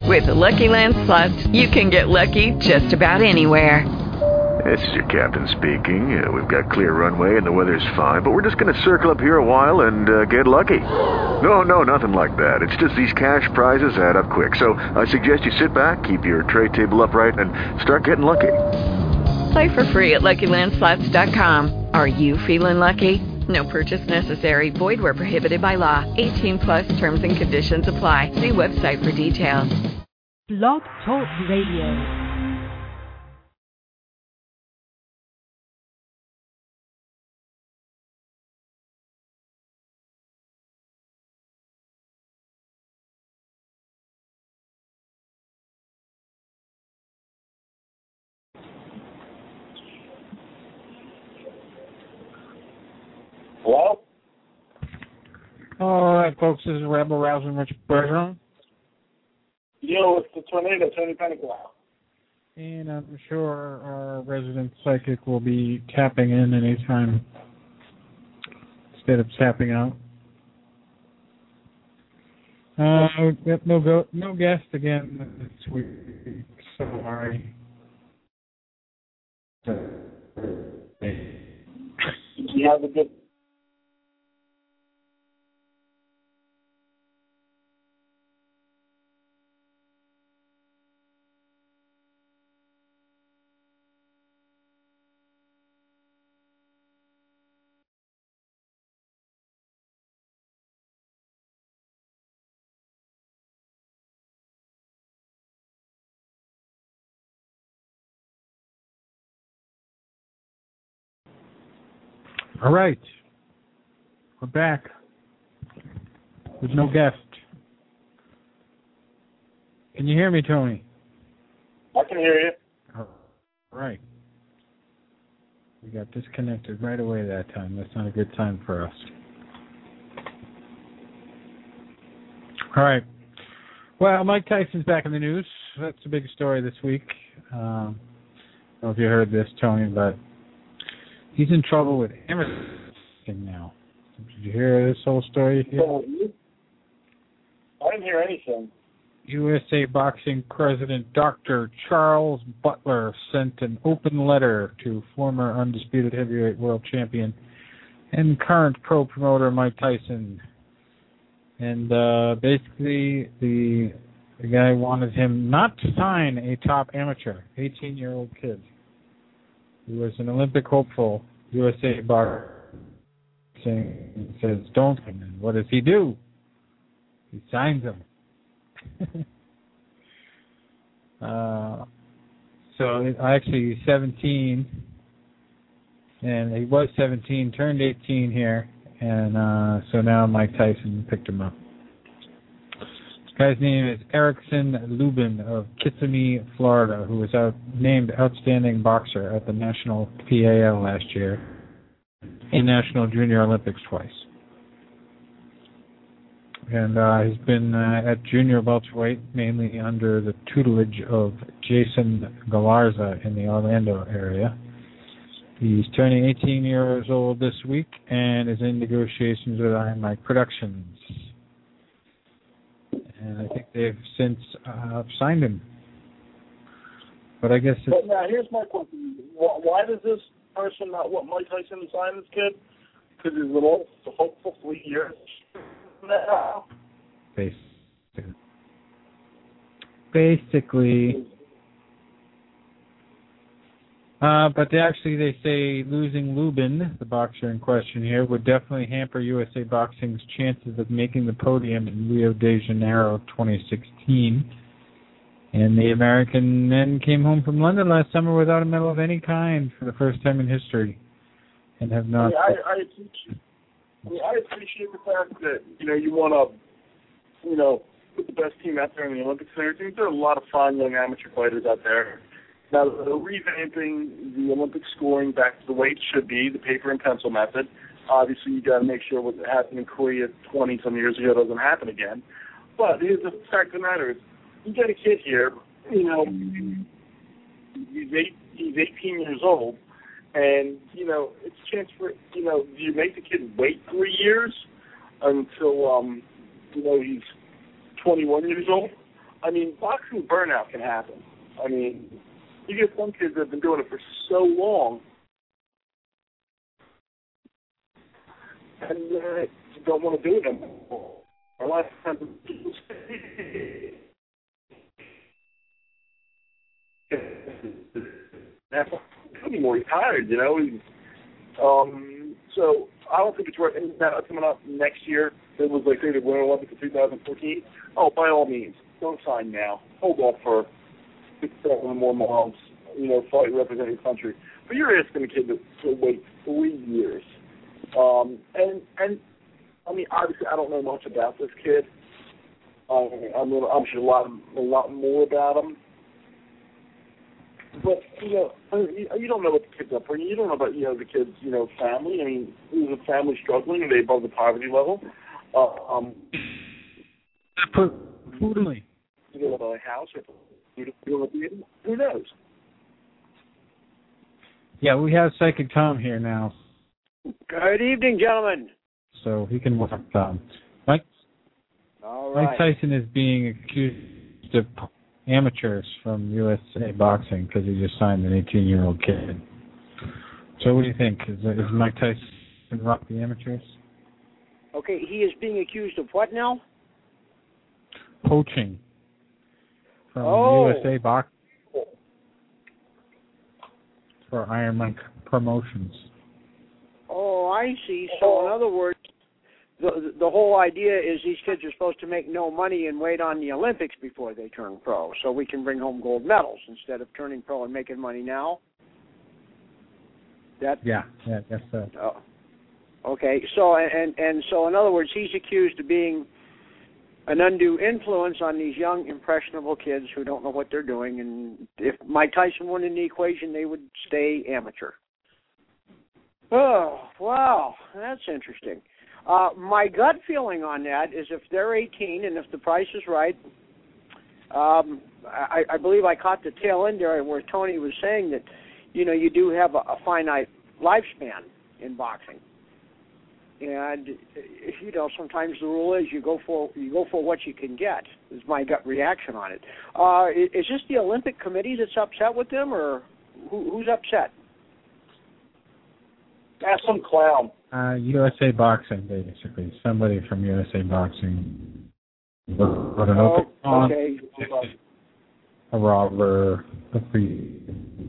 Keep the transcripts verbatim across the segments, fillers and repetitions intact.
With the Lucky Land Slots, you can get lucky just about anywhere. This is your captain speaking. Uh, we've got clear runway and the weather's fine, but we're just going to circle up here a while and uh, get lucky. No, no, nothing like that. It's just these cash prizes add up quick. So I suggest you sit back, keep your tray table upright, and start getting lucky. Play for free at Lucky Land Slots dot com. Are you feeling lucky? No purchase necessary. Void where prohibited by law. eighteen plus terms and conditions apply. See website for details. Blog Talk Radio. Hello? All right, folks, this is Rebel Rousing Richard Bergeron. Yo, it's the tornado, Tony Penniclow. And I'm sure our resident psychic will be tapping in anytime instead of tapping out. Uh, we have no, go, no guest again this week, so sorry. You have a good... All right. We're back. There's no guest. Can you hear me, Tony? I can hear you. All right. We got disconnected right away that time. That's not a good time for us. All right. Well, Mike Tyson's back in the news. That's a big story this week. Um, I don't know if you heard this, Tony, but he's in trouble with everything now. Did you hear this whole story? So, I didn't hear anything. U S A Boxing President Doctor Charles Butler sent an open letter to former undisputed heavyweight world champion and current pro promoter Mike Tyson. And uh, basically, the, the guy wanted him not to sign a top amateur, eighteen-year-old kid. He was an Olympic hopeful. U S A Boxing says, don't. And what does he do? He signs him. uh, so actually, he's seventeen, and he was seventeen, turned eighteen here, and uh, so now Mike Tyson picked him up. This guy's name is Erickson Lubin of Kissimmee, Florida, who was out, named Outstanding Boxer at the National P A L last year and National Junior Olympics twice. And uh, he's been uh, at junior welterweight, mainly under the tutelage of Jason Galarza in the Orlando area. He's turning eighteen years old this week and is in negotiations with Iron Mike Productions. And I think they've since uh, signed him. But I guess it's... But now, here's my question. Why does this person not want Mike Tyson to sign this kid? Because he's an old, hopeful three years now. Basically. Basically... Uh, but they actually, they say losing Lubin, the boxer in question here, would definitely hamper U S A Boxing's chances of making the podium in Rio de Janeiro twenty sixteen. And the American men came home from London last summer without a medal of any kind for the first time in history, and have not. I, mean, I, I, appreciate, I, mean, I appreciate the fact that you know you want to, you know, put the best team out there in the Olympics and everything. There are a lot of fine young amateur fighters out there. Now, the revamping the Olympic scoring back to the way it should be, the paper and pencil method. Obviously, you got to make sure what happened in Korea twenty some years ago doesn't happen again. But here's the fact of the matter: is you get a kid here, you know, he's eight, he's eighteen years old, and you know it's a chance for you know, do you make the kid wait three years until um, you know he's twenty-one years old, I mean, boxing burnout can happen. I mean, you get some kids that have been doing it for so long, and uh, don't want to do it anymore. A lot of times, people say, anymore. He's tired, you know. He's, um, so I don't think it's worth. And now coming up next year, it was like they did Winter Olympics in two thousand fourteen. Oh, by all means, don't sign now. Hold off for six, seven more months. You know, fight represent your country. But you're asking a kid to, to wait three years. Um, and and I mean, obviously, I don't know much about this kid. Um, I'm I'm sure a lot a lot more about him. But, you know, you don't know what the kid's upbringing. You don't know about, you know, the kid's, you know, family. I mean, is the family struggling? Are they above the poverty level? Uh, um, Totally. You don't know a house or you don't know, who knows? Yeah, we have Psychic Tom here now. Good evening, gentlemen. So he can work on. Mike, All right. Mike Tyson is being accused of amateurs from U S A Boxing because he just signed an eighteen-year-old kid. So what do you think? Is, is Mike Tyson rock the amateurs? Okay, he is being accused of what now? Poaching from oh. U S A Boxing for Iron Mike Promotions. Oh, I see. So in other words, the the whole idea is these kids are supposed to make no money and wait on the Olympics before they turn pro, so we can bring home gold medals instead of turning pro and making money now. That yeah, yeah, that's so. Oh, okay. So and and so in other words, he's accused of being an undue influence on these young, impressionable kids who don't know what they're doing. And if Mike Tyson won in the equation, they would stay amateur. Oh, wow, that's interesting. Uh, my gut feeling on that is if they're eighteen and if the price is right, um, I, I believe I caught the tail end there where Tony was saying that, you know, you do have a, a finite lifespan in boxing, and you know sometimes the rule is you go for you go for what you can get. Is my gut reaction on it. Uh, is this the Olympic Committee that's upset with them, or who, who's upset? That's some clown. Uh, U S A Boxing, basically. Somebody from U S A Boxing. But an oh, open on, okay. a robber, a free.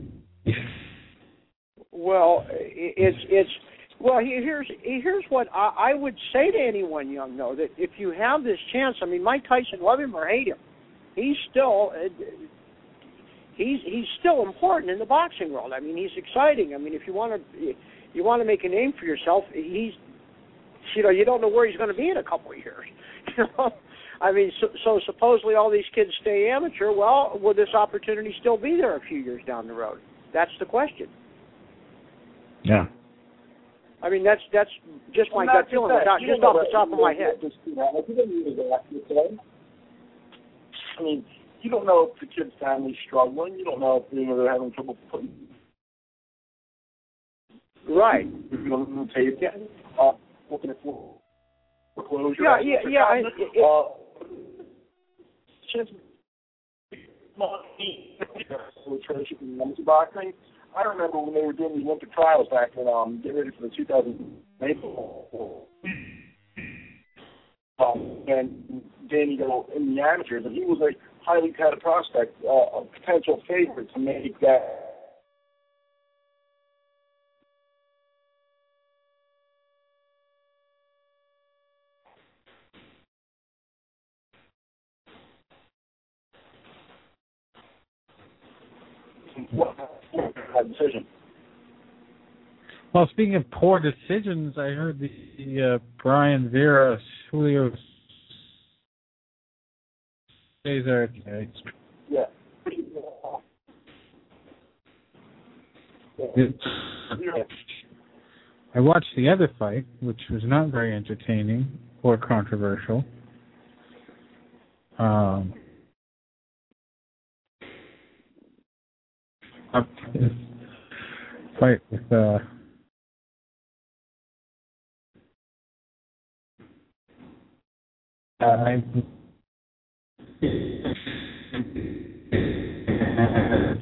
Well, it's it's well. Here's here's what I, I would say to anyone young, though, that if you have this chance, I mean, Mike Tyson, love him or hate him, he's still he's he's still important in the boxing world. I mean, he's exciting. I mean, if you want to. You want to make a name for yourself. He's, you know, you don't know where he's going to be in a couple of years. You know, I mean, so, so supposedly all these kids stay amateur. Well, will this opportunity still be there a few years down the road? That's the question. Yeah. I mean, that's that's just my gut feeling, not just off the top of my head. I mean, you don't know if the kid's family's struggling. You don't know if you know they're having trouble putting. Right. Yeah. Uh, looking at foreclosure. Yeah, yeah, yeah. I, it, uh, just money. Boxing. I remember when they were doing the Olympic trials back in um, getting ready for the two thousand eight. Um, and Danny go in the amateurs, and he was a highly touted prospect, uh, a potential favorite to make that. Decision. Well, speaking of poor decisions, I heard the, the uh, Brian Vera Julio Cesar. Yeah. It's, I watched the other fight, which was not very entertaining or controversial. Um, fight with uh, I match.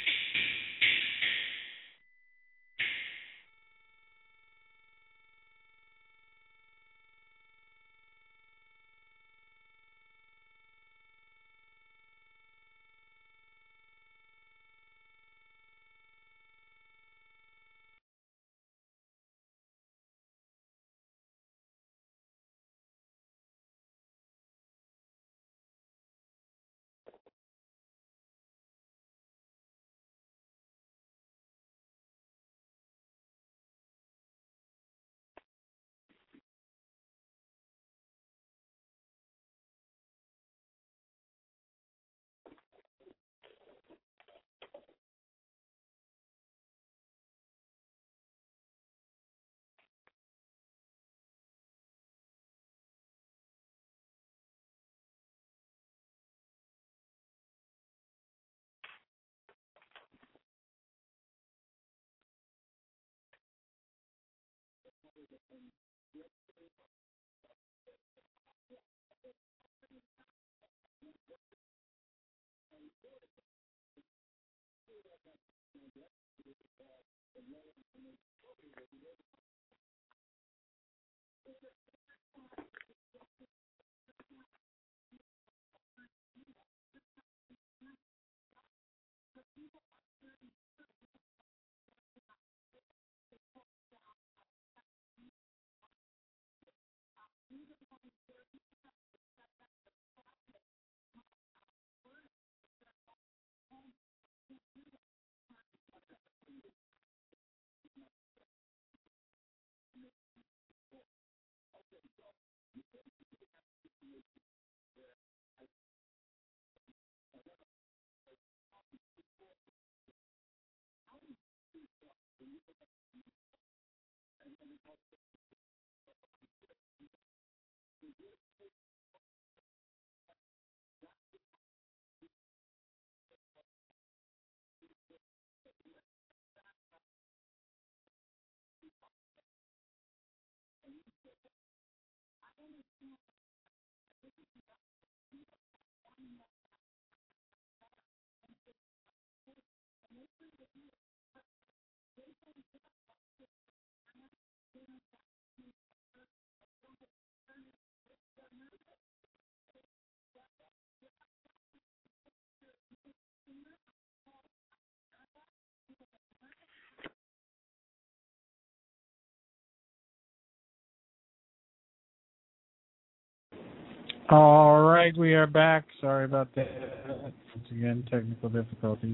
All right, we are back. Sorry about that. Once again, technical difficulties.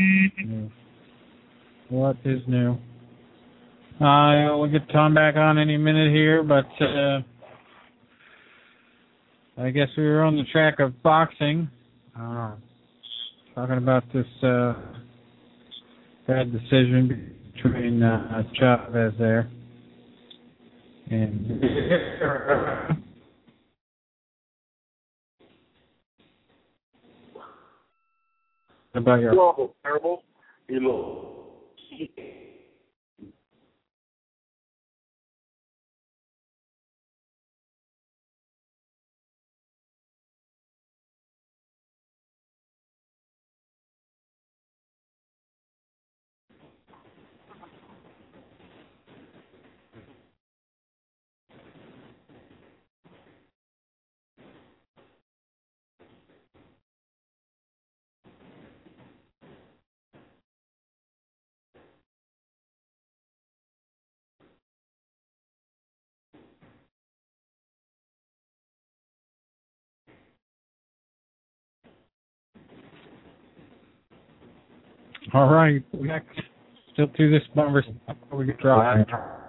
What is new? Uh, we'll get Tom back on any minute here, but uh, I guess we were on the track of boxing. Uh, talking about this uh, bad decision between uh, Chavez there and about your awful terrible. You look. All right, we got still do this number before we get dry.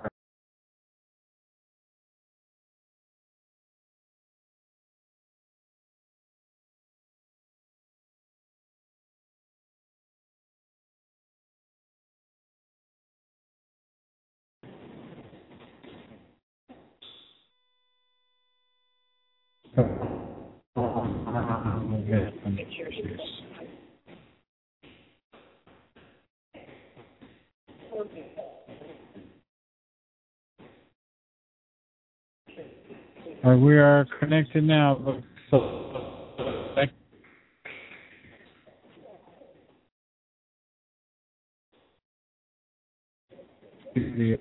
All right, we are connected now. So, the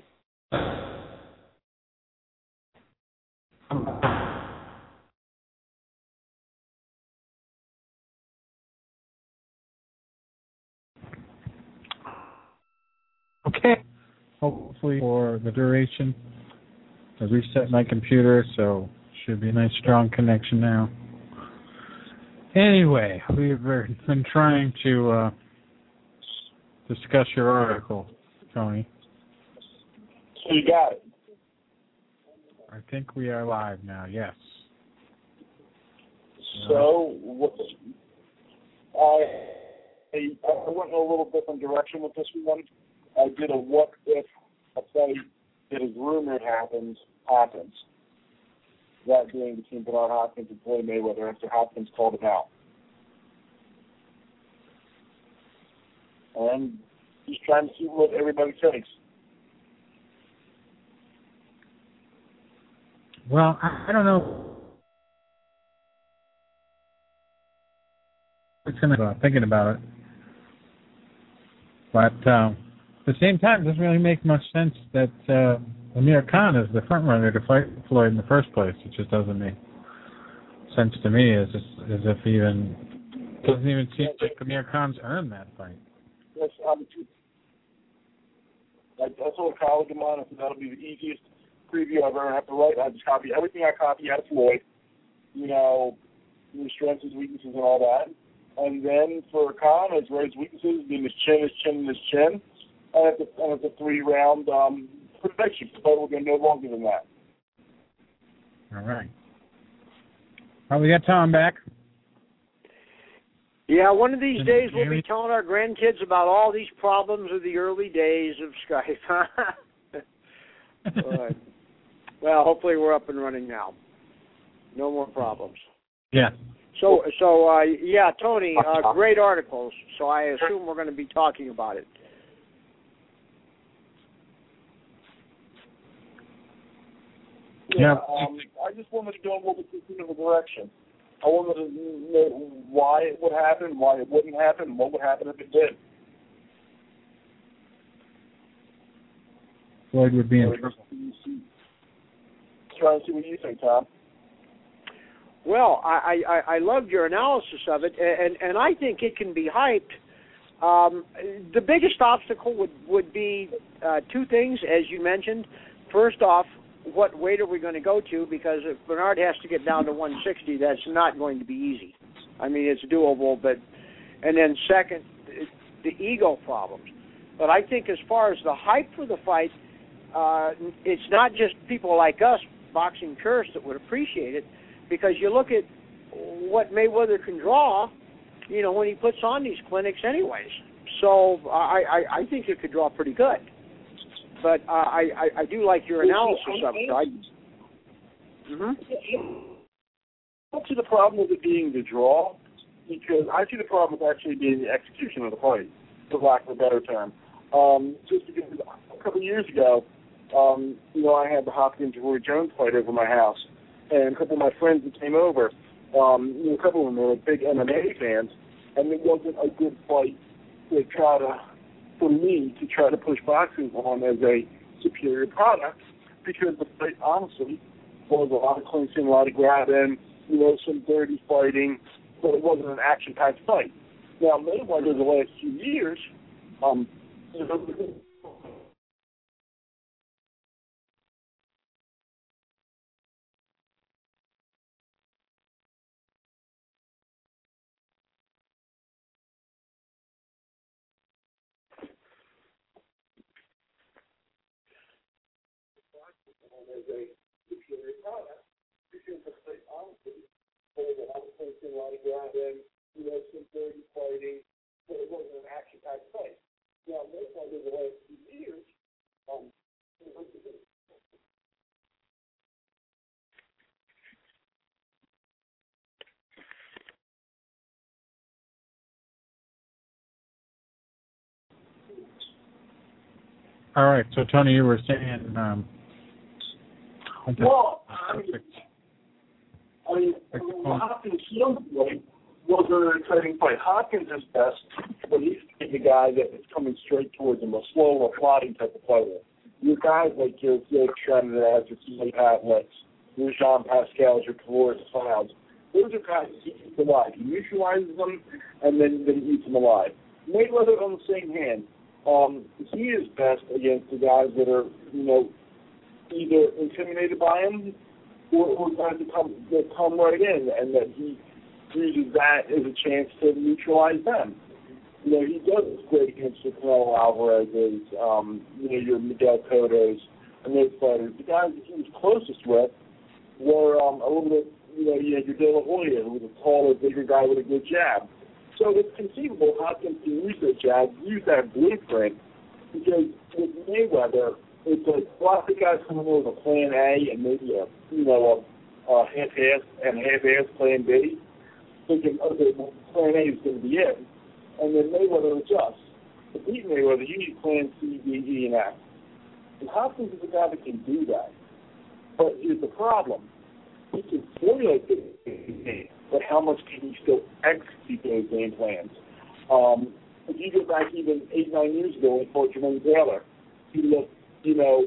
okay. Hopefully for the duration. I reset my computer, so should be a nice strong connection now. Anyway, we've been trying to uh, discuss your article, Tony. So you got it. I think we are live now, yes. So, what, I, I went in a little different direction with this one. I did a what if a fight that is rumored happens, happens. That being between Bernard Hopkins and Floyd Mayweather after Hopkins called him out. And he's trying to see what everybody thinks. Well, I, I don't know. It's gonna, uh, thinking about it. But um, at the same time, it doesn't really make much sense that uh, Amir Khan is the front runner to fight Floyd in the first place. It just doesn't make sense to me, as as if even doesn't even seem like Amir Khan's earned that fight. Yes, um, I, I told a colleague of mine, I said that'll be the easiest preview I've ever had to write. I just copy everything I copy out of Floyd, you know, his strengths, his weaknesses, and all that. And then for Khan, it's where his weaknesses, being his chin, his chin, and his chin. And it's a, and it's a three-round um, prediction. The fight will go no longer than that. All right. Well, we got Tom back. Yeah, one of these Can days you we'll hear be me? telling our grandkids about all these problems of the early days of Skype. But, well, hopefully we're up and running now. No more problems. Yeah. So, so uh, yeah, Tony, uh, great articles. So I assume we're going to be talking about it. Yeah. Um, I just wanted to go a little bit different of a direction. I wanted to know why it would happen, why it wouldn't happen, and what would happen if it did. Floyd would be in trouble. Trying to see what you think, Tom. Well, I, I, I loved your analysis of it, and, and I think it can be hyped. Um, the biggest obstacle would, would be uh, two things, as you mentioned. First off, what weight are we going to go to? Because if Bernard has to get down to one sixty, that's not going to be easy. I mean, it's doable, but... And then second, the ego problems. But I think as far as the hype for the fight, uh, it's not just people like us, boxing purists, that would appreciate it, because you look at what Mayweather can draw, you know, when he puts on these clinics anyways. So I, I, I think it could draw pretty good. But uh, I, I, I do like your analysis of it. So I, mm-hmm. I don't see the problem with it being the draw, because I see the problem with actually being the execution of the fight, for lack of a better term. Um, just because a couple of years ago, um, you know, I had the Hopkins and Roy Jones fight over my house, and a couple of my friends that came over, um, you know, a couple of them were big M M A fans, and it wasn't a good fight to try to, for me, to try to push boxing on as a superior product, because the fight, honestly, was a lot of clinching, a lot of grabbing, you know, some dirty fighting, but it wasn't an action-packed fight. Now, Mayweather, the last few years, um, you know, as a superior product, because the fight, honestly, there was a lot of clinching, a lot of grabbing, you know, some dirty fighting, but it wasn't an action-packed fight. Now, Mayweather, the last few years, um, All right. So, Tony, you were saying... Um, well, I mean, I mean Hopkins' young fight wasn't an exciting fight. Hopkins is best when he's the guy that is coming straight towards him, a slow or plodding type of fighter. your guys like your Felix Trinidad, your Keith Havlicks, your Jean Pascal, your Caloris Clouds, those are guys that he eats alive. He neutralizes them, and then, then he eats them alive. Mayweather, on the same hand, um, he is best against the guys that are, you know, either intimidated by him or, or guys that come, that come right in, and that he uses that as a chance to neutralize them. You know, he does great against the Canelo Alvarez's, um, you know, your Miguel Cotto's, and those fighters. The guys that he was closest with were um, a little bit, you know, you had your De La Hoya, who was a taller, bigger guy with a good jab. So it's conceivable Hopkins can use that jab, use that blueprint, because with Mayweather, it's like a lot of guys coming in with a plan A and maybe a, you know, a, a half-ass and half-ass plan B, thinking, okay, well, plan A is going to be it. And then Mayweather adjusts. To beat Mayweather, you need plan C, D, E, and F. And Hopkins is a guy that can do that. But here's the problem. He can formulate the game, but how much can he still execute those game plans? Um, if you go back even eight, nine years ago when he fought Jermaine Taylor, he looked, you know,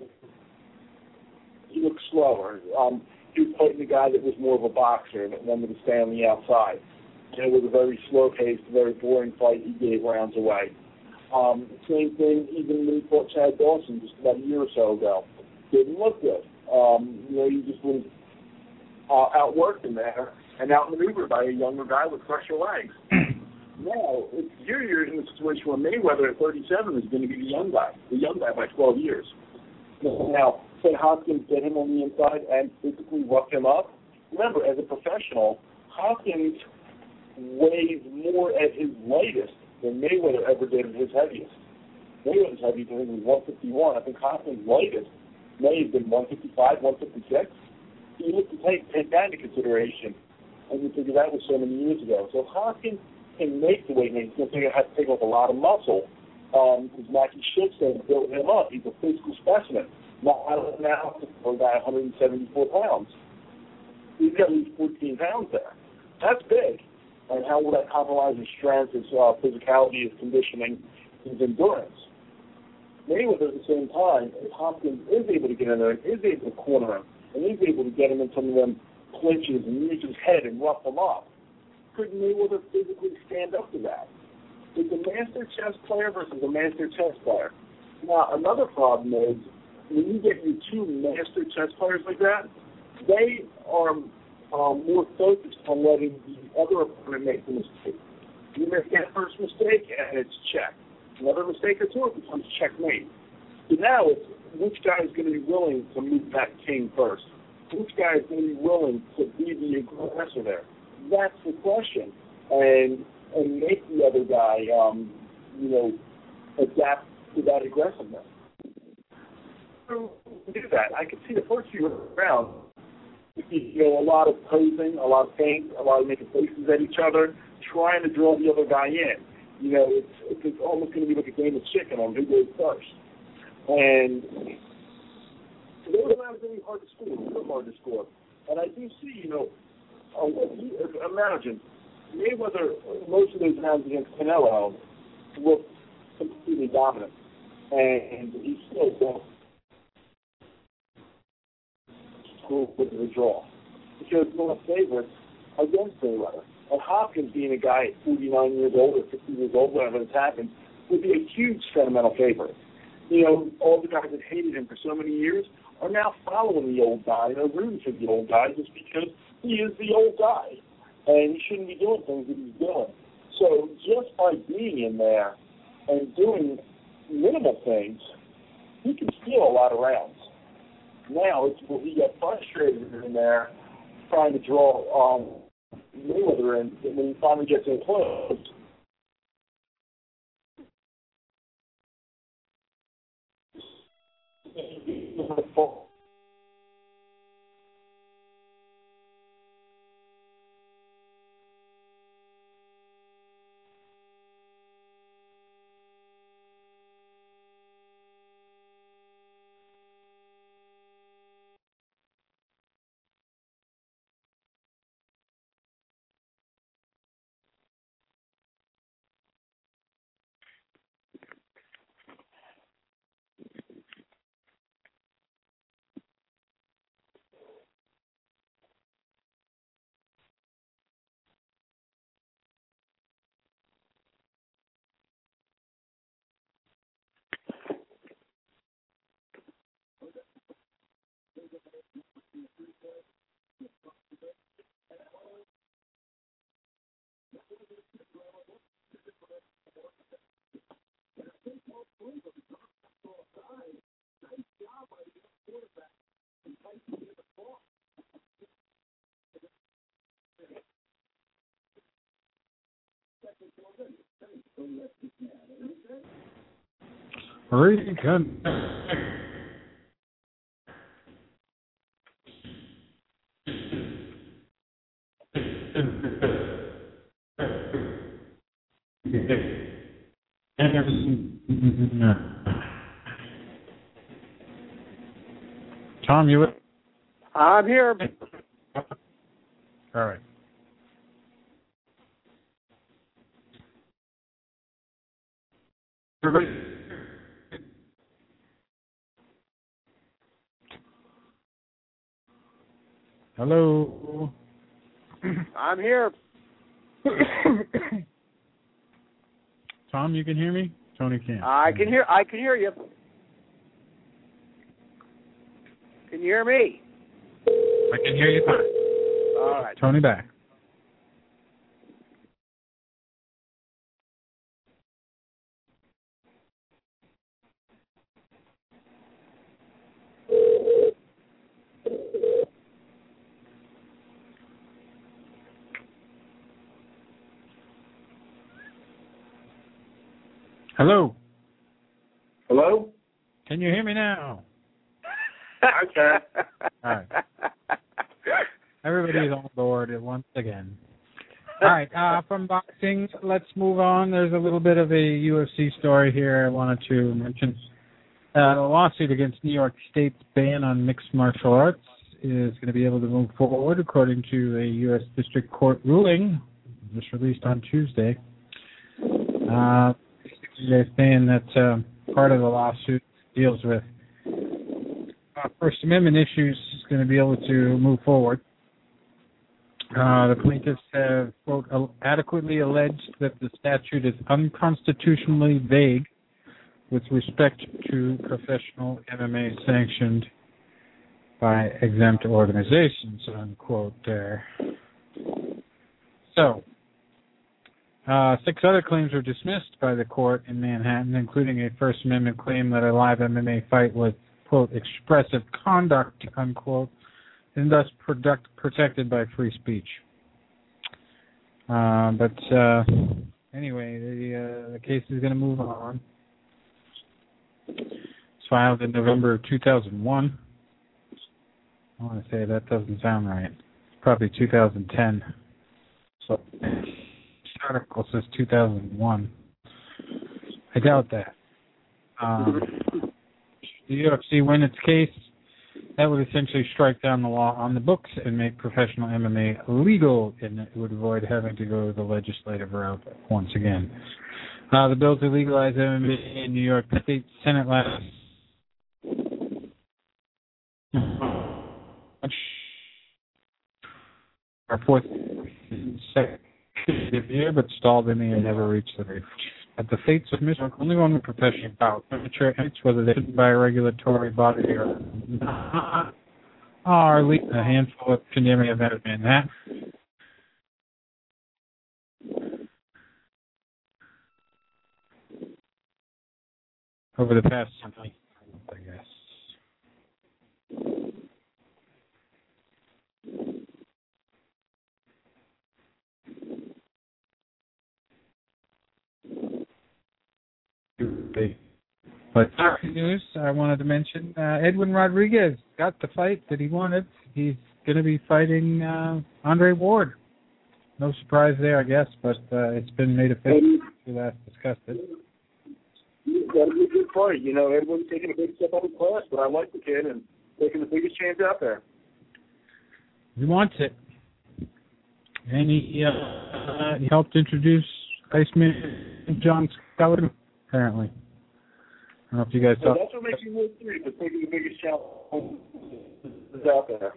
he looked slower. Um, he was fighting a guy that was more of a boxer that wanted to stay on the outside. And it was a very slow-paced, very boring fight. He gave rounds away. Um, same thing even when he fought Chad Dawson just about a year or so ago. Didn't look good. Um, you know, he just was uh, outworked in there and outmaneuvered by a younger guy with fresher legs. Now, it's, you're, you're in a situation where Mayweather at thirty-seven is going to be the young guy, the young guy by twelve years. Now, say Hopkins get him on the inside and physically rough him up. Remember, as a professional, Hopkins weighs more at his lightest than Mayweather ever did at his heaviest. Mayweather's heaviest, I think, was one fifty-one. I think Hopkins' lightest may have been one fifty-five, one fifty-six. You have to take, take that into consideration, and you figure that was so many years ago. So Hopkins can make the weight, and he's going to have to take off a lot of muscle, because um, Mackie Shipstead built him up. He's a physical specimen. Not now for about one hundred seventy-four pounds. He's got at least fourteen pounds there. That's big. And how will that compromise his strength, his uh, physicality, his conditioning, his endurance? Mayweather at the same time, if Hopkins is able to get in there and is able to corner him, and is able to get him in some of them clinches and use his head and rough him up, could Mayweather physically stand up to that? It's a master chess player versus a master chess player. Now, another problem is, when you get your two master chess players like that, they are um, more focused on letting the other opponent make the mistake. You make that first mistake, and it's check. Another mistake or two, it becomes checkmate. So now it's which guy is going to be willing to move that king first? Which guy is going to be willing to be the aggressor there? That's the question. And and make the other guy, um, you know, adapt to that aggressiveness. So do that. I could see the first few rounds, you know, a lot of posing, a lot of feint, a lot of making faces at each other, trying to draw the other guy in. You know, it's, it's almost going to be like a game of chicken on who goes first. And those rounds are really hard to score. It's real hard to score. And I do see, you know, uh, imagine Mayweather, most of those rounds against Canelo looked completely dominant. And he's still going with the draw. Because one of the favorites against Mayweather. And Hopkins, being a guy at forty-nine years old or fifty years old, whenever this happened, would be a huge sentimental favorite. You know, all the guys that hated him for so many years are now following the old guy. They're rooting for the old guy just because he is the old guy. And he shouldn't be doing things that he's doing. So just by being in there and doing minimal things, he can steal a lot of rounds. Now, it's when he got frustrated in there trying to draw um, Mayweather in, when he finally gets in close, Reconnect. Tom, you? I'm here. All right. Everybody. Hello. I'm here. Tom, you can hear me? Tony can't. I can hear. I can hear you. Can you hear me? I can hear you fine. All right. Tony back. Hello. Hello? Can you hear me now? I can. All right. Everybody's on board once again. All right. Uh, from boxing, let's move on. There's a little bit of a U F C story here I wanted to mention. Uh, the lawsuit against New York State's ban on mixed martial arts is going to be able to move forward according to a U S District Court ruling just released on Tuesday. Uh, they're saying that uh, part of the lawsuit deals with uh, First Amendment issues is going to be able to move forward. Uh, the plaintiffs have, quote, adequately alleged that the statute is unconstitutionally vague with respect to professional M M A sanctioned by exempt organizations, unquote, there. So, uh, six other claims were dismissed by the court in Manhattan, including a First Amendment claim that a live M M A fight was, quote, expressive conduct, unquote, and thus product, protected by free speech. Uh, but uh, anyway, the, uh, the case is going to move on. It's filed in November of two thousand one. I want to say that doesn't sound right. It's probably two thousand ten. So this article says two thousand one. I doubt that. Um, the U F C win its case. That would essentially strike down the law on the books and make professional M M A illegal, and it would avoid having to go the legislative route once again. Uh, the bill to legalize M M A in New York State Senate last our fourth consecutive year, but stalled in the end, never reached the reach. At the fates of Michigan, only one with professional bout. Amateur entities, whether they should by a regulatory body or not, are least a handful of condemning events in Manhattan. Over the past century, I guess. But news I wanted to mention, uh, Edwin Rodriguez got the fight that he wanted. He's going to be fighting uh, Andre Ward. No surprise there, I guess, but uh, it's been made official. We last discussed it. That'll be a good fight. You know, Edwin's taking a big step up in class, but I like the kid and taking the biggest chance out there. He wants it. And he, uh, he helped introduce Iceman John Scott, apparently. I don't know if you guys well, saw. That's what makes you work three, but taking the biggest challenge is out there.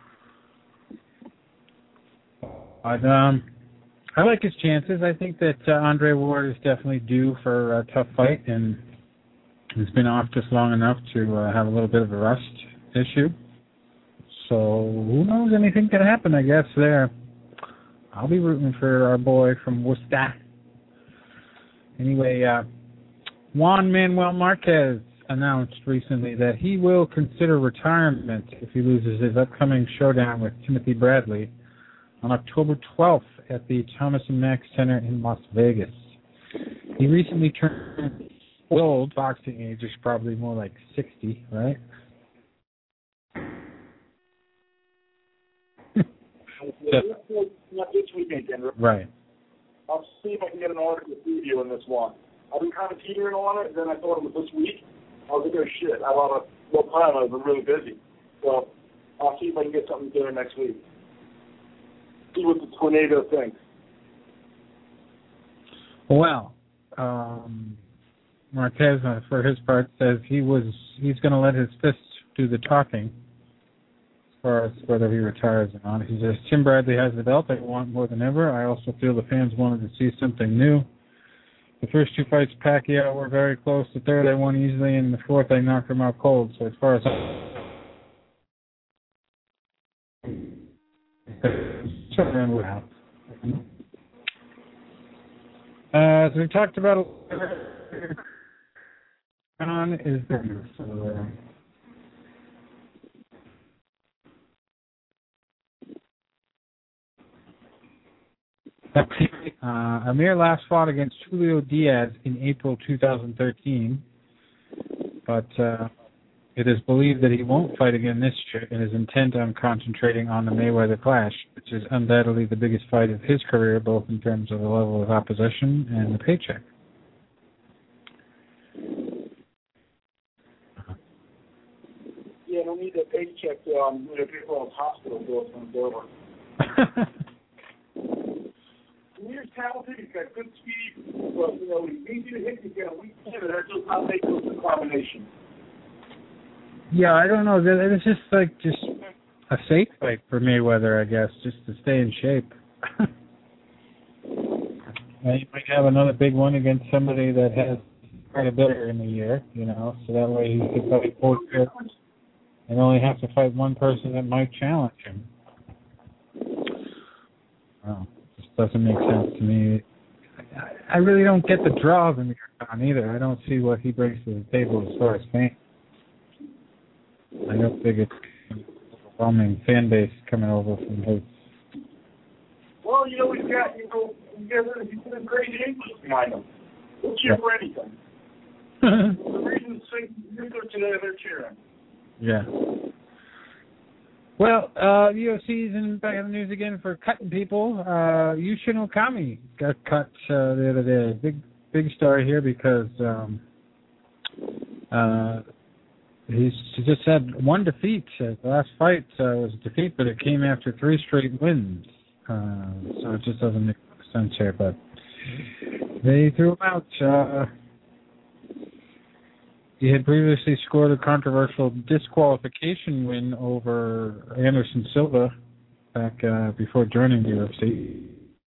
But, um, I like his chances. I think that uh, Andre Ward is definitely due for a tough fight, and he's been off just long enough to uh, have a little bit of a rust issue. So who knows? Anything can happen, I guess, there. I'll be rooting for our boy from Worcester. Anyway, uh, Juan Manuel Marquez announced recently that he will consider retirement if he loses his upcoming showdown with Timothy Bradley on October twelfth at the Thomas and Mack Center in Las Vegas. He recently turned old. Boxing age is probably more like sixty, right? Not this weekend, Kendra. Right. I'll see if I can get an article preview in this one. I've been kind of teetering on it, and then I thought it was this week. I was like, oh shit, I thought of what time I've been really busy. So I'll see if I can get something there next week. See what the tornado thinks. Well, um, Marquez, uh, for his part, says he was he's going to let his fists do the talking as far as whether he retires or not. He says, Tim Bradley has the belt I want more than ever. I also feel the fans wanted to see something new. The first two fights, Pacquiao, were very close. The third, I won easily, and the fourth, I knocked him out cold. So as far as Uh, as we talked about, on is there. So, uh, uh, Amir last fought against Julio Diaz in April two thousand thirteen, but uh, it is believed that he won't fight again this year and is intent on concentrating on the Mayweather clash, which is undoubtedly the biggest fight of his career, both in terms of the level of opposition and the paycheck. Yeah, I don't need that paycheck. Um, you know, people on hospital bills when it's over. Amir's talented. He's got good speed, but you know, he's easy to hit. He's got a weak chin, and that's just how they do the combination. Yeah, I don't know. It's just like just a safe fight for Mayweather, I guess, just to stay in shape. And he might have another big one against somebody that has quite a bit in a year, you know, so that way he could fight both and only have to fight one person that might challenge him. Well, it just doesn't make sense to me. I really don't get the draw of Amir Khan either. I don't see what he brings to the table as far as fans. I don't think it's an overwhelming fan base coming over from his. Well, you know, he's got, you know, he's got, he's got a great English behind him. He'll cheer for anything. The reason they're today, they're cheering. Yeah. Well, uh, the U F C's in back in the news again for cutting people. Uh, Yushin Okami got cut uh, the other day. Big, big story here because um, uh, he's he just had one defeat. Uh, the last fight uh, was a defeat, but it came after three straight wins. Uh, so it just doesn't make sense here. But they threw him out. Uh, He had previously scored a controversial disqualification win over Anderson Silva back uh, before joining the U F C.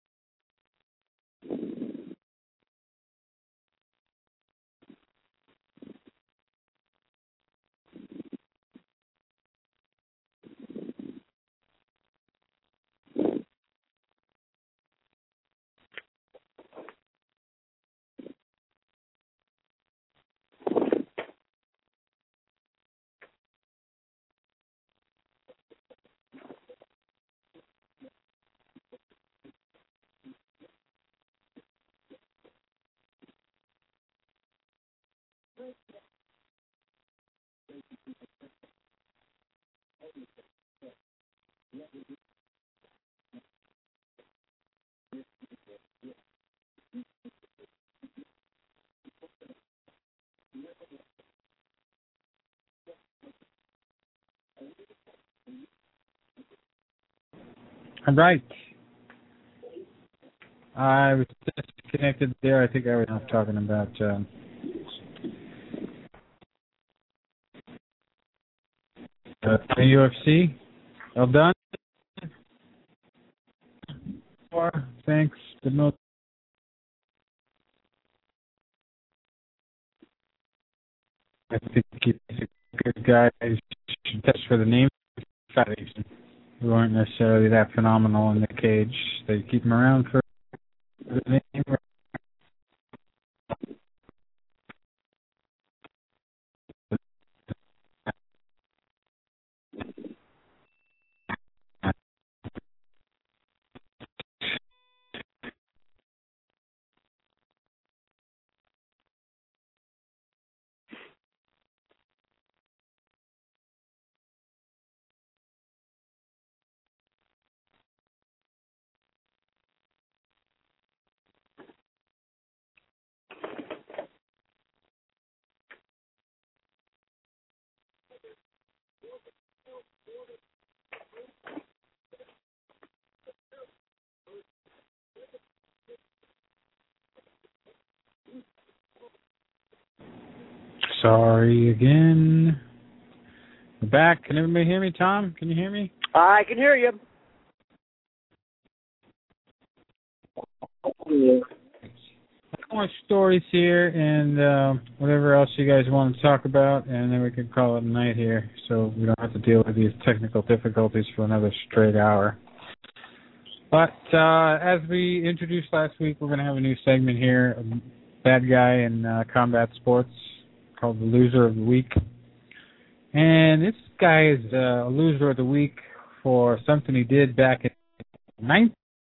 All right. I was disconnected there. I think I was not talking about um, uh, the U F C. Well done. Thanks. Good note. I think he's a good guy. You should test for the name. Who aren't necessarily that phenomenal in the cage. They keep him around for the name. Sorry again. We're back. Can everybody hear me, Tom? Can you hear me? I can hear you. More stories here and uh, whatever else you guys want to talk about, and then we can call it a night here so we don't have to deal with these technical difficulties for another straight hour. But uh, as we introduced last week, we're going to have a new segment here, a bad guy in uh, combat sports called the Loser of the Week. And this guy is uh, a loser of the week for something he did back in nineteen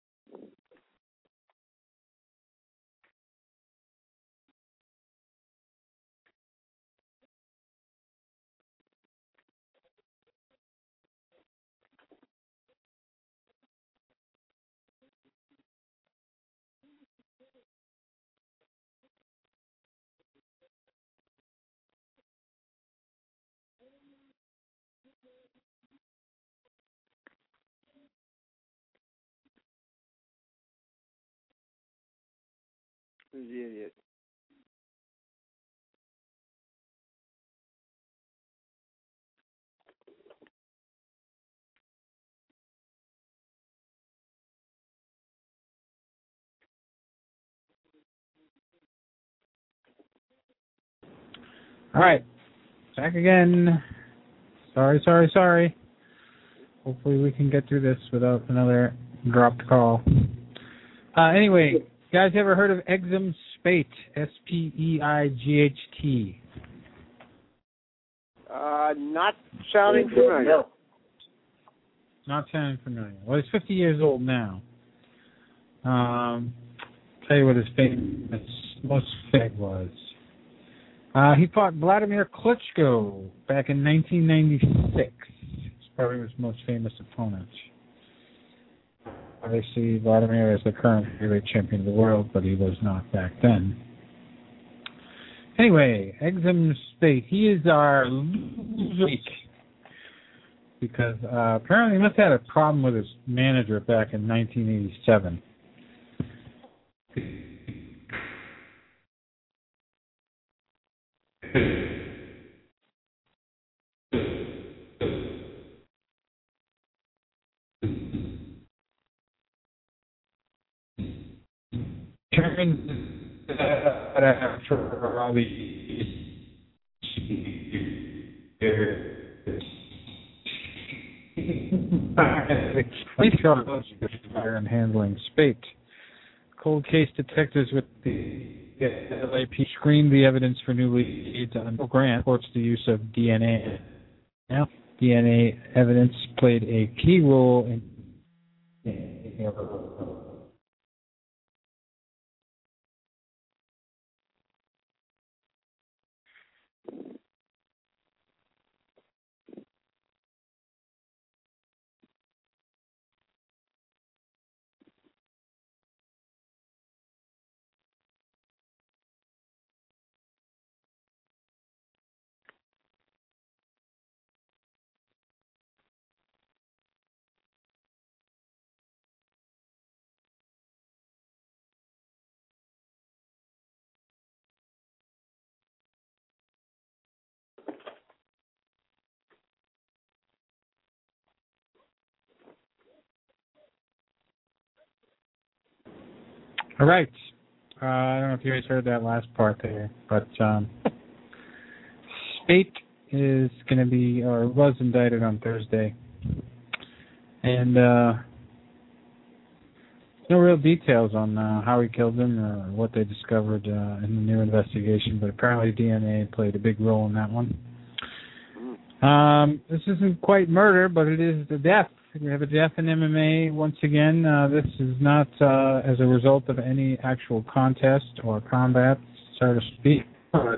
Who's the idiot? All right, back again. Sorry, sorry, sorry. Hopefully we can get through this without another dropped call. Uh, anyway, you guys ever heard of Exum Spate? S P E I G H T. Uh, not sounding familiar. Not sounding familiar. Well, he's fifty years old now. Um, tell you what his famous, most famous was. Uh, he fought Vladimir Klitschko back in nineteen ninety-six. He's probably his most famous opponent. Obviously, Vladimir is the current heavyweight champion of the world, but he was not back then. Anyway, Exum Spate. He is our loser week because uh, apparently he must have had a problem with his manager back in nineteen eighty-seven. Turns out after all these years, police and handling Spate. Cold case detectives with the L A P D screened the evidence for new leads on Grant reports the use of D N A. Now, D N A evidence played a key role in All right. Uh, I don't know if you guys heard that last part there, but um, Spate is going to be, or was indicted on Thursday. And uh, no real details on uh, how he killed him or what they discovered uh, in the new investigation, but apparently D N A played a big role in that one. Um, this isn't quite murder, but it is the death. We have a death in M M A once again. Uh, this is not uh, as a result of any actual contest or combat, so to speak. But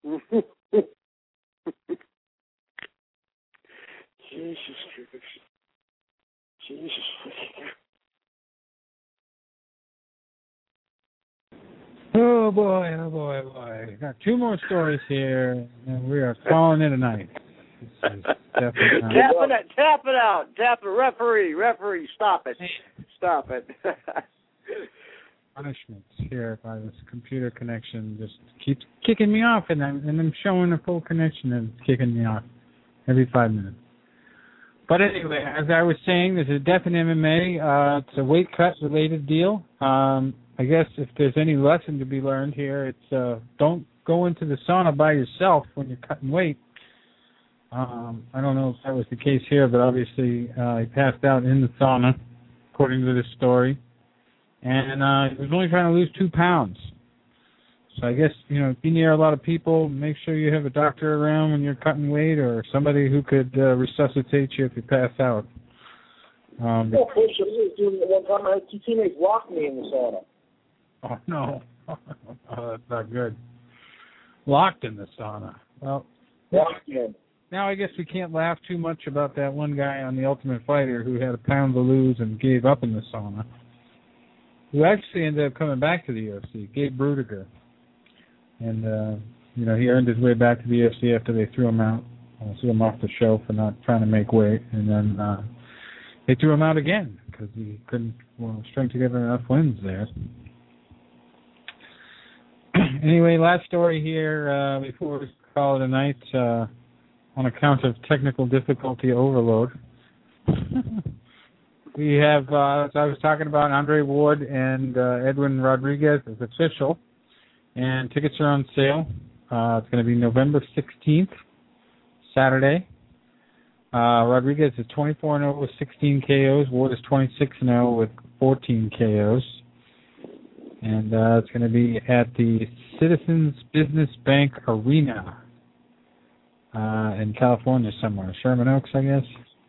Jesus Christ. Jesus. Oh boy, oh boy, oh boy. Got two more stories here, and we are calling it a night. This is definitely not- Tap it out, tap it out, tap it, referee, referee, stop it, stop it. Punishments here by this computer connection just keeps kicking me off, and I'm, and I'm showing a full connection and it's kicking me off every five minutes. But anyway, as I was saying, there's a death in M M A. Uh, it's a weight cut related deal. Um, I guess if there's any lesson to be learned here, it's uh, don't go into the sauna by yourself when you're cutting weight. Um, I don't know if that was the case here, but obviously uh, he passed out in the sauna, according to this story. And uh, he was only trying to lose two pounds. So I guess, you know, be near a lot of people, make sure you have a doctor around when you're cutting weight or somebody who could uh, resuscitate you if you pass out. Um, well, Bush, I was doing it one time. I had two teammates lock me in the sauna. Oh, no. Oh, that's not good. Locked in the sauna. Well, Locked in. Now I guess we can't laugh too much about that one guy on The Ultimate Fighter who had a pound to lose and gave up in the sauna, who actually ended up coming back to the U F C, Gabe Rudiger. And, uh, you know, he earned his way back to the U F C after they threw him out, uh, threw him off the show for not trying to make weight. And then uh, they threw him out again because he couldn't well, string together enough wins there. Anyway, last story here uh, before we call it a night. Uh, on account of technical difficulty overload. We have, uh, as I was talking about, Andre Ward and uh, Edwin Rodriguez is official, and tickets are on sale. Uh, it's going to be November sixteenth, Saturday. Uh, Rodriguez is twenty-four and oh with sixteen K Os. Ward is twenty-six and oh with fourteen K Os. And uh, it's going to be at the Citizens Business Bank Arena. Uh, in California somewhere, Sherman Oaks, I guess.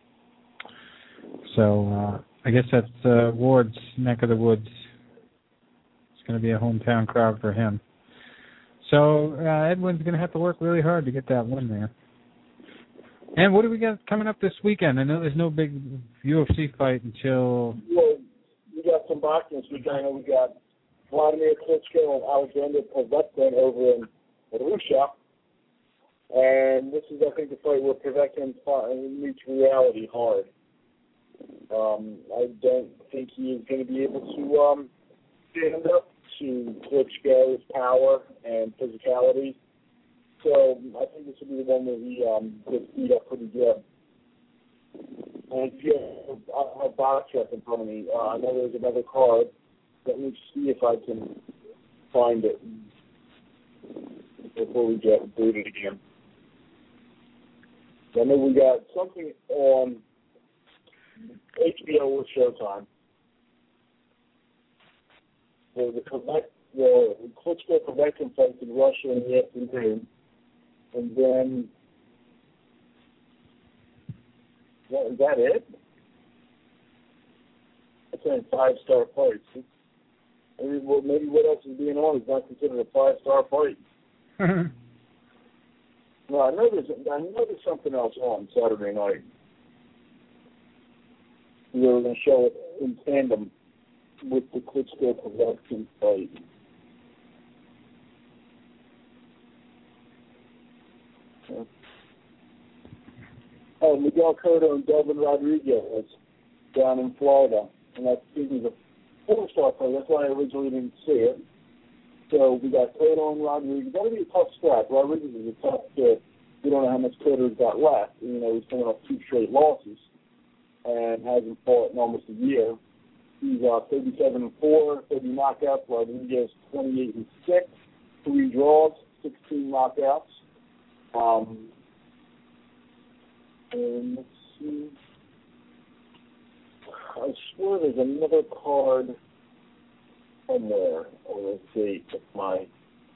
So uh, I guess that's uh, Ward's neck of the woods. It's going to be a hometown crowd for him. So uh, Edwin's going to have to work really hard to get that win there. And what do we got coming up this weekend? I know there's no big U F C fight until... Well, we got some boxing this weekend. I know we got Vladimir Klitschko and Alexander Povetkin over in Arusha. And this is, I think, the fight where Povetkin meets reality hard. Um, I don't think he is going to be able to um, stand up to Klitschko's power and physicality. So I think this will be the one where he um, gets beat up pretty good. And if you have, I have box rep in front of me. Uh, I know there's another card. Let me see if I can find it before we get booted again. I know we got something on H B O with Showtime. For the Quebec, the Klitschko Povetkin fight in Russia in the afternoon, and then well, is that it? That's saying five star fights. Maybe, well, maybe what else is being on is not considered a five star fight. No, I know there's I know there's something else on Saturday night. We were going to show it in tandem with the Klitschko Povetkin fight. Okay. Oh, Miguel Cotto and Delvin Rodriguez down in Florida, and that season's a four-star fight. That's why I originally didn't see it. So we got Cotto and Rodriguez. That'll be a tough scrap. Rodriguez is a tough kid. We don't know how much Cotto's got left. You know, he's coming off two straight losses and hasn't fought in almost a year. He's uh, thirty-seven and four, thirty knockouts. Rodriguez twenty-eight and six, three draws, sixteen knockouts. Um, and let's see. I swear there's another card somewhere on a date of my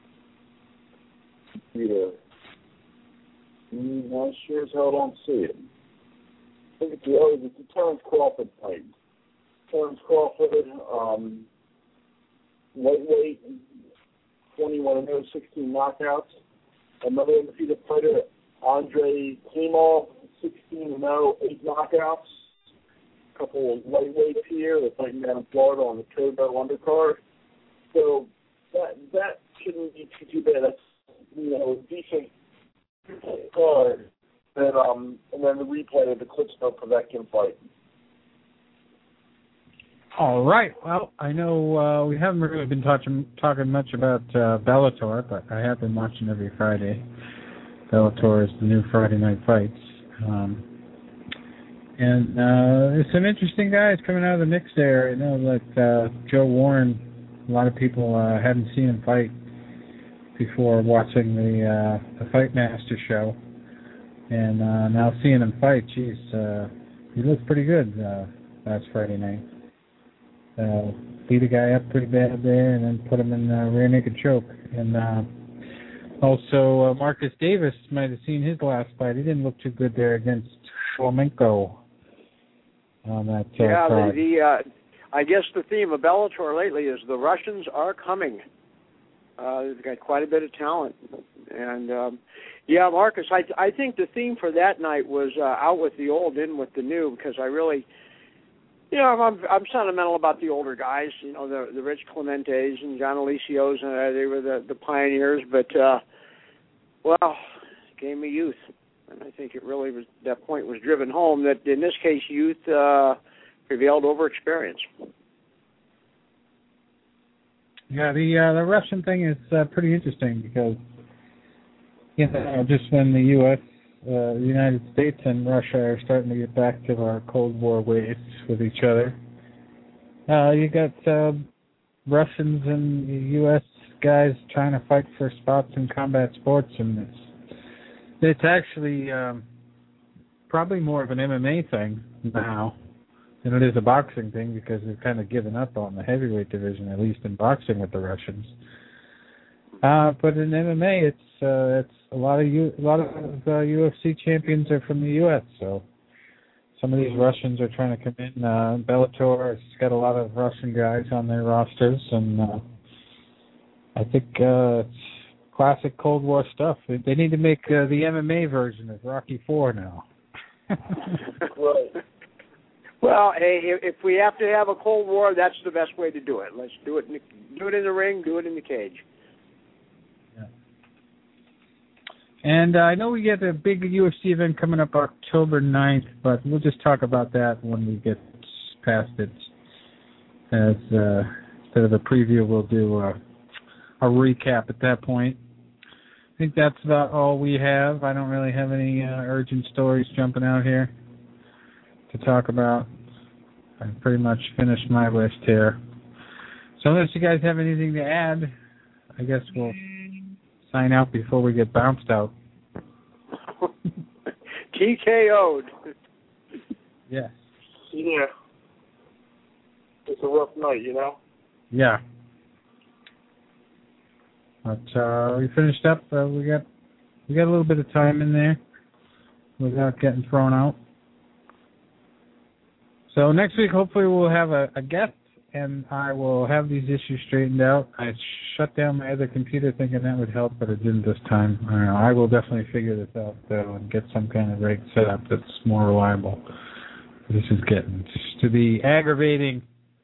computer. Mm, I sure as hell don't see it. I think it's the, oh, it's the Terrence Crawford fight. Terrence Crawford, um, lightweight, twenty-one and oh, sixteen knockouts. another undefeated fighter, Andre Klimal, sixteen and oh, eight knockouts. A couple of lightweights here. They're fighting down in Florida on the Turbo undercard. So that that shouldn't be too, too bad. That's, you know, a decent card. And, um, and then the replay of the Klitschko Povetkin fight. All right. Well, I know uh, we haven't really been talking talking much about uh, Bellator, but I have been watching every Friday. Bellator is the new Friday Night Fights. Um, and uh, there's some interesting guys coming out of the mix there. I know that uh, Joe Warren, a lot of people uh, hadn't seen him fight before watching the, uh, the Fight Master show. And uh, now seeing him fight, geez, uh, he looked pretty good uh, last Friday night. Uh, beat a guy up pretty bad there and then put him in a rear naked choke. And uh, also uh, Marcus Davis might have seen his last fight. He didn't look too good there against Shlemenko on that uh, yeah, card. the, the uh, I guess the theme of Bellator lately is the Russians are coming. Uh, they've got quite a bit of talent. And, um, yeah, Marcus, I, I think the theme for that night was uh, out with the old, in with the new, because I really... You know, I'm I'm sentimental about the older guys. You know, the the Rich Clementes and John Alicios, and uh, they were the, the pioneers. But uh, well, it gave me youth, and I think it really was that point was driven home that in this case youth uh, prevailed over experience. Yeah, the uh, the Russian thing is uh, pretty interesting because you know just when the U S Uh, the United States and Russia are starting to get back to our Cold War ways with each other. Uh, you got uh, Russians and U S guys trying to fight for spots in combat sports, and it's, it's actually um, probably more of an M M A thing now than it is a boxing thing because they've kind of given up on the heavyweight division, at least in boxing with the Russians. Uh, but in M M A, it's uh, it's a lot of U, a lot of uh, U F C champions are from the U S. So some of these Russians are trying to come in. Uh, Bellator has got a lot of Russian guys on their rosters, and uh, I think uh, it's classic Cold War stuff. They need to make uh, the M M A version of Rocky Four now. Right. Well, hey, if we have to have a Cold War, that's the best way to do it. Let's do it. In the, do it in the ring. Do it in the cage. And uh, I know we get a big U F C event coming up October ninth, but we'll just talk about that when we get past it. As uh, instead of a preview, we'll do a, a recap at that point. I think that's about all we have. I don't really have any uh, urgent stories jumping out here to talk about. I pretty much finished my list here. So unless you guys have anything to add, I guess we'll sign out before we get bounced out. T K O'd. Yes. Yeah. It's a rough night, you know? Yeah. But uh, we finished up. Uh, we got we got a little bit of time in there without getting thrown out. So next week, hopefully, we'll have a, a guest, and I will have these issues straightened out. I shut down my other computer thinking that would help, but it didn't this time. I don't know. I will definitely figure this out, though, and get some kind of rig set up that's more reliable. This is getting to be aggravating.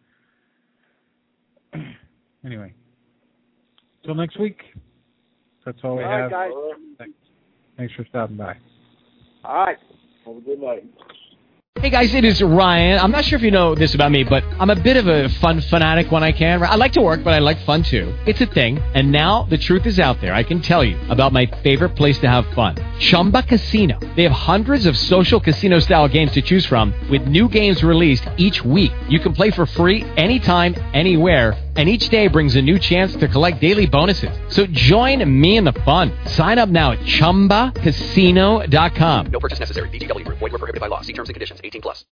Anyway, till next week. That's all we all have. right, guys. Thanks. Thanks for stopping by. All right. Have a good night. Hey guys, it is Ryan. I'm not sure if you know this about me, but I'm a bit of a fun fanatic when I can. I like to work, but I like fun too. It's a thing. And now the truth is out there. I can tell you about my favorite place to have fun. Chumba Casino. They have hundreds of social casino style games to choose from with new games released each week. You can play for free anytime, anywhere. And each day brings a new chance to collect daily bonuses. So join me in the fun. Sign up now at Chumba Casino dot com. No purchase necessary. V G W Group. Void where prohibited by law. See terms and conditions. eighteen plus.